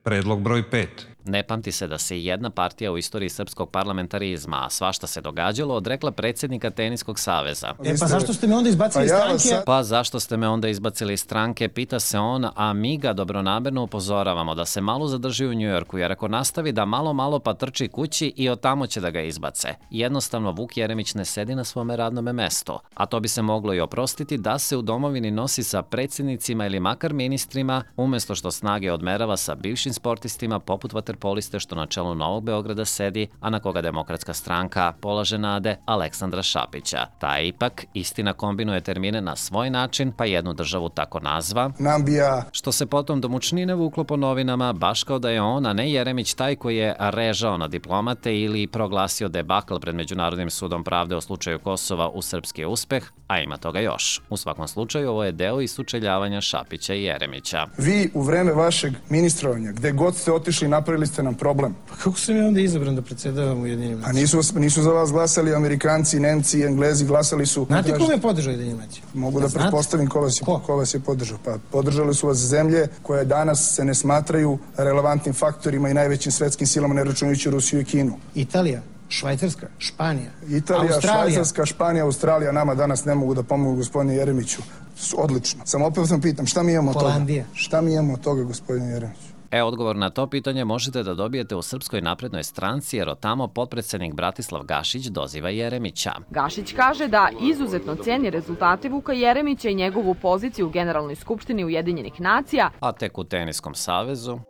Predlog broj 5. Ne pamti se da se i jedna partija u istoriji srpskog parlamentarizma, a svašta se događalo, odrekla predsjednika Teniskog saveza. Pa zašto ste me onda izbacili iz stranke? Pa zašto ste me onda izbacili iz stranke, pita se on, a mi ga dobronamerno upozoravamo da se malo zadrži u Njujorku, jer ako nastavi da malo pa trči kući i od tamo će da ga izbace. Jednostavno, Vuk Jeremić ne sedi na svome radnome mestu, a to bi se moglo i oprostiti da se u domovini nosi sa predsjednicima ili makar ministrima, umjesto što snage odmerava sa bivšim sportistima poput vaterpoliste što na čelu Novog Beograda sedi, a na koga Demokratska stranka polaže nade, Aleksandra Šapića. Taj ipak, istina, kombinuje termine na svoj način, pa jednu državu tako nazva, Nambija, što se potom do mučnine vuklo po novinama, baš kao da je on, a ne Jeremić, taj koji je režao na diplomate ili proglasio debakl pred Međunarodnim sudom pravde o slučaju Kosova u srpski uspeh, a ima toga još. U svakom slučaju, ovo je deo isučeljavanja Šapića i Jeremića. vi u vreme vašeg ministrovanja, gde god ste otišli, napravili ste nam problem. Pa kako sam ja onda izabran da predsjedavam Ujedinjenim A nacijama? nisu za vas glasali Amerikanci, Nemci, Englezi, glasali su... Znate ko me je podržao Ujedinjenim nacijama? Mogu da pretpostavim ko vas je podržao. Pa podržali su vas zemlje koje danas se ne smatraju relevantnim faktorima i najvećim svetskim silama, ne računajući Rusiju i Kinu. Italija, Švajcarska, Španija, Italija, Australija. Švajcarska, Španija, Australija nama danas ne mogu da pomogu gospodine Jeremiću. Odlično. Samo opet vam pitam, šta mi imamo od toga? Holandija. Šta mi imamo od toga, gospodine Jeremiću? Odgovor na to pitanje možete da dobijete u Srpskoj naprednoj stranci, jer od tamo potpredsjednik Bratislav Gašić doziva Jeremića. Gašić kaže da izuzetno ceni rezultate Vuka Jeremića i njegovu poziciju u Generalnoj skupštini Ujedinjenih nacija, A tek u Teniskom savezu